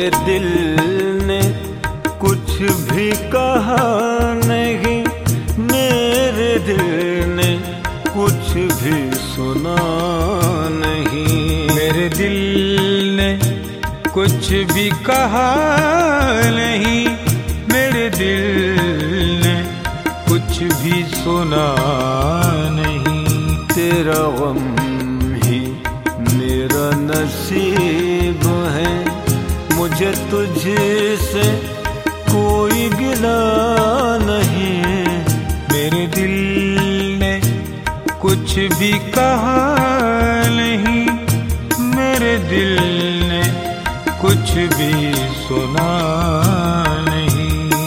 मेरे दिल ने कुछ भी कहा नहीं, मेरे दिल ने कुछ भी सुना नहीं। मेरे दिल ने कुछ भी कहा नहीं, मेरे दिल ने कुछ भी सुना नहीं। तेरा गम ही मेरा नसीब है, मुझे तुझसे कोई गिला नहीं। मेरे दिल ने कुछ भी कहा नहीं, मेरे दिल ने कुछ भी सुना नहीं।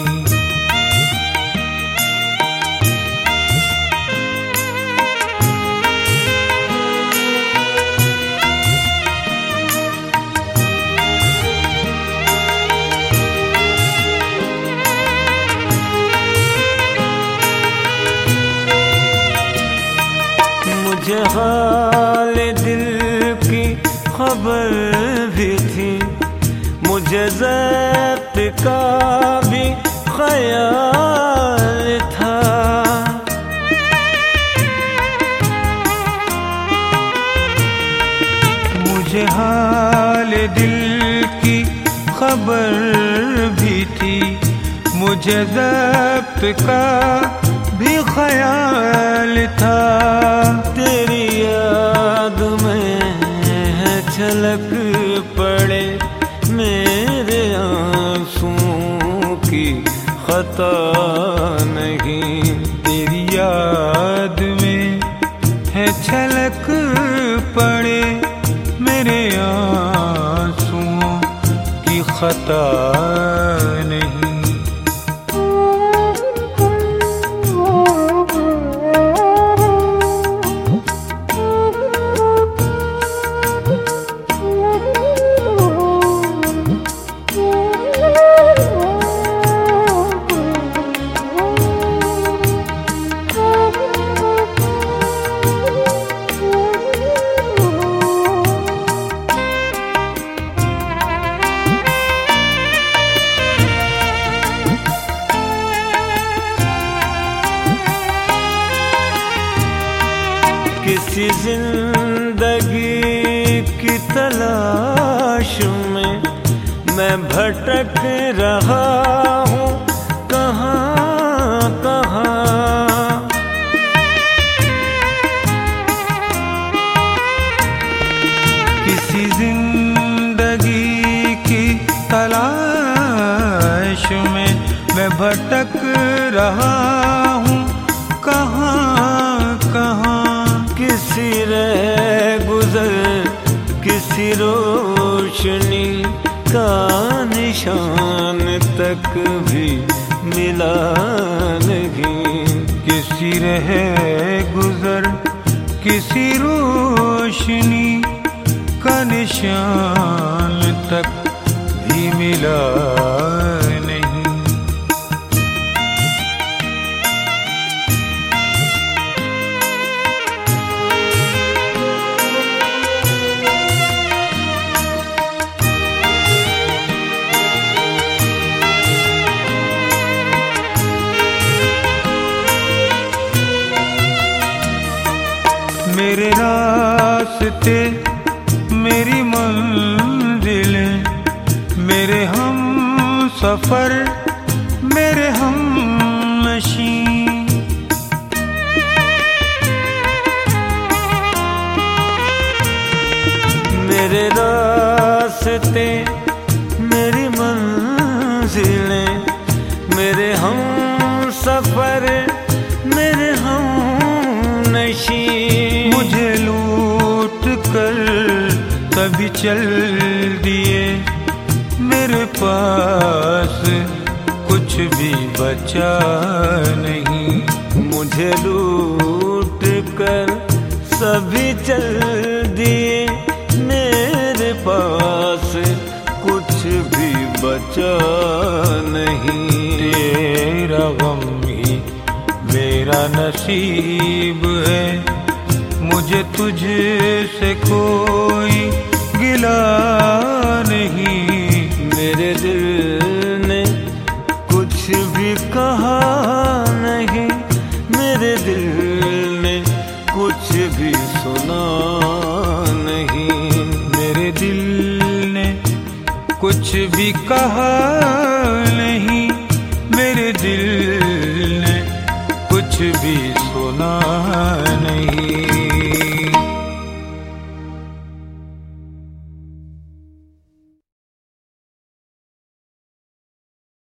मुझे हाल दिल की खबर भी थी, मुझे ज़ब्त का भी ख्याल था। मुझे हाल दिल की खबर भी थी, मुझे ज़ब्त का भी ख्याल था। तेरी याद में है झलक पड़े मेरे आंसुओं की खता नहीं। तेरी याद में है झलक पड़े मेरे आंसुओं की खता नहीं। किसी जिंदगी की तलाश में मैं भटक रहा हूँ कहाँ कहाँ। किसी जिंदगी की तलाश में मैं भटक रहा हूँ कहाँ कहाँ। किसी रह गुजर किसी रोशनी का निशान तक भी मिला नहीं। किसी रह गुजर किसी रोशनी का निशान तक भी मिला नहीं। मेरे रास्ते मेरी मंजिलें, मेरे हम सफर मेरे हम नशी। मेरे रास्ते मेरी मंजिलें, मेरे हम सफर मेरे हम नशी। मुझे लूट कर कभी चल दिए, मेरे पास कुछ भी बचा नहीं। मुझे लूट कर सभी चल दिए, मेरे पास कुछ भी बचा नहीं। तेरा गम ही मेरा नसीब है, मुझे तुझसे कोई गिला नहीं। कहा नहीं, मेरे दिल ने कुछ भी सुना नहीं। मेरे दिल ने कुछ भी कहा नहीं, मेरे दिल ने कुछ भी सुना नहीं।